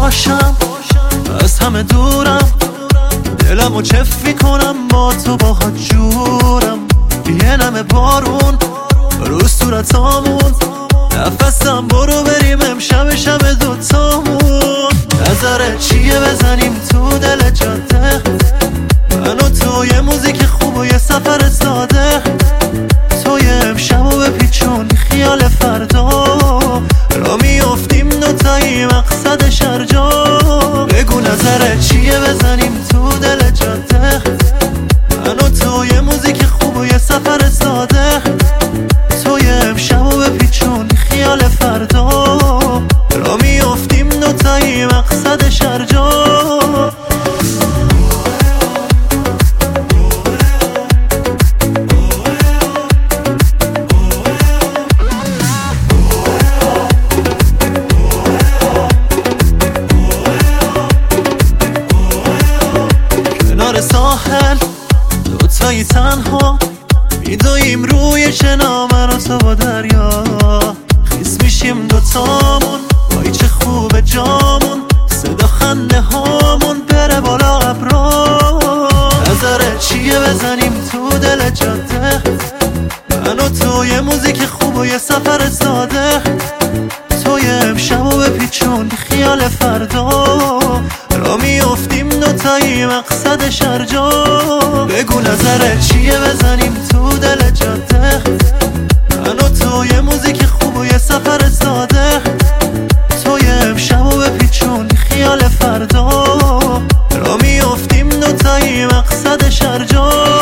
باشم، از همه دورم، دلمو چف میکنم با تو باهات جورم. یه نمه بارون رو صورتامون، نفسم برو بریم امشب شب دوتامون. نظرت چیه بزنیم تو دل جاده، من و تو یه موزیک خوب و یه سفر ساده. تو یه امشبو بپیچون خیال فردا، را میافتیم دوتایی مقصد شرجا. بگو نظرت چیه بزنیم تو دل جاده، من و تو یه موزیک خوب و یه سفر ساده. تو یه امشبو بپیچون خیال فردا، را میافتیم دوتایی مقصد شرجا. کنار ساحل دوتایی تنها میدویم روی شنا، من و تو با دریا. خیس میشیم دوتامون، وای چه خوبه جامون، صدا خنده هامون بره بالا ابرا. نظرت چیه بزنیم تو دل جاده، من و تو یه موزیک خوب و یه سفر ساده. تو یه امشبو بپیچون خیال فردا، را میافتیم دوتایی مقصد شرجا. بگو نظرت چیه بزنیم تو دل جاده، من و تو یه موزیک خوب و یه سفر ساده. تو یه امشبو بپیچون خیال فردا، را میافتیم دوتایی مقصد شرجا.